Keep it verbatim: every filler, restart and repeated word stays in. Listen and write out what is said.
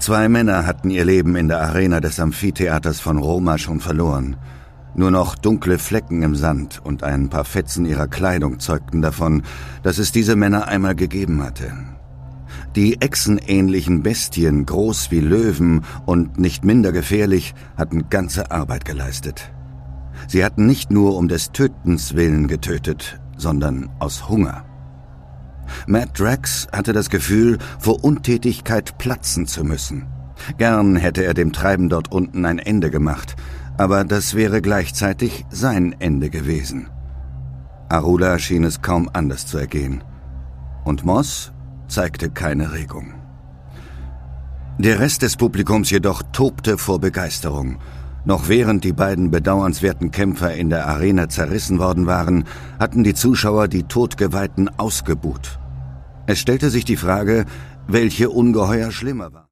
Zwei Männer hatten ihr Leben in der Arena des Amphitheaters von Roma schon verloren. Nur noch dunkle Flecken im Sand und ein paar Fetzen ihrer Kleidung zeugten davon, dass es diese Männer einmal gegeben hatte. Die echsenähnlichen Bestien, groß wie Löwen und nicht minder gefährlich, hatten ganze Arbeit geleistet. Sie hatten nicht nur um des Tötens willen getötet, sondern aus Hunger. Matt Drax hatte das Gefühl, vor Untätigkeit platzen zu müssen. Gern hätte er dem Treiben dort unten ein Ende gemacht, aber das wäre gleichzeitig sein Ende gewesen. Arula schien es kaum anders zu ergehen. Und Moss zeigte keine Regung. Der Rest des Publikums jedoch tobte vor Begeisterung. Noch während die beiden bedauernswerten Kämpfer in der Arena zerrissen worden waren, hatten die Zuschauer die Todgeweihten ausgebuht. Es stellte sich die Frage, welche Ungeheuer schlimmer war.